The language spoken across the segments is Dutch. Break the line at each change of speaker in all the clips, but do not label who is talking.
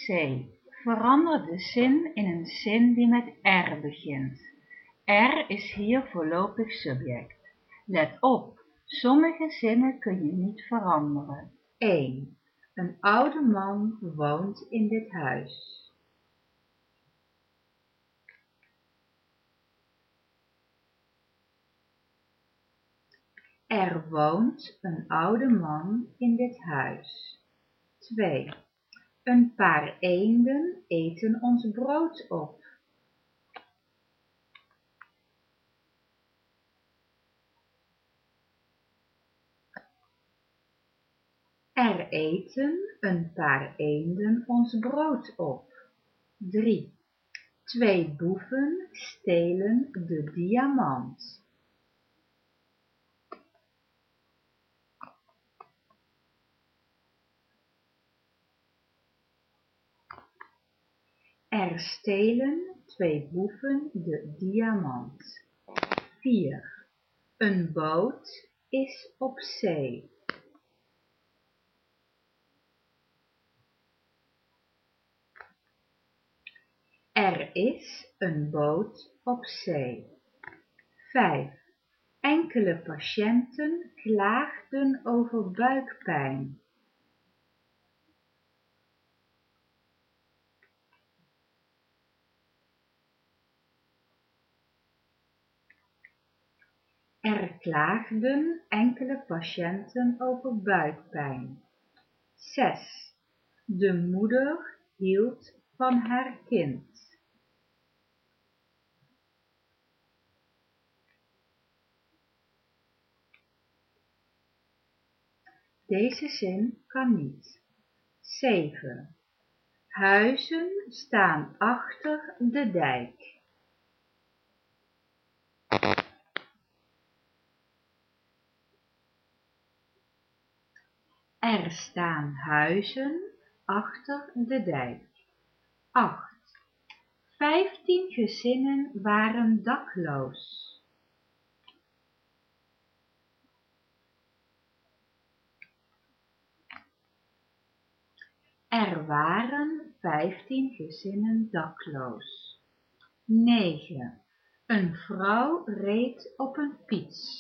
C. Verander de zin in een zin die met R begint. R is hier voorlopig subject. Let op, sommige zinnen kun je niet veranderen. 1. Een oude man woont in dit huis. Er woont een oude man in dit huis. 2. Een paar eenden eten ons brood op. Er eten een paar eenden ons brood op. 3. 2 boeven stelen de diamant. Er stelen 2 boeven de diamant. 4. Een boot is op zee. Er is een boot op zee. 5. Enkele patiënten klaagden over buikpijn. Er klaagden enkele patiënten over buikpijn. 6. De moeder hield van haar kind. Deze zin kan niet. 7. Huizen staan achter de dijk. Er staan huizen achter de dijk. 8. 15 gezinnen waren dakloos. Er waren 15 gezinnen dakloos. 9. Een vrouw reed op een fiets.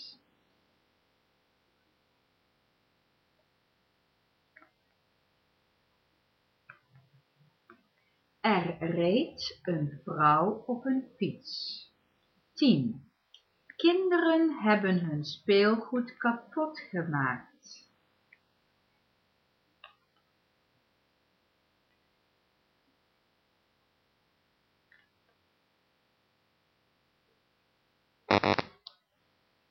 Er reed een vrouw op een fiets. 10. Kinderen hebben hun speelgoed kapot gemaakt.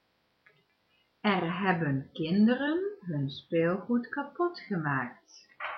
Er hebben kinderen hun speelgoed kapot gemaakt.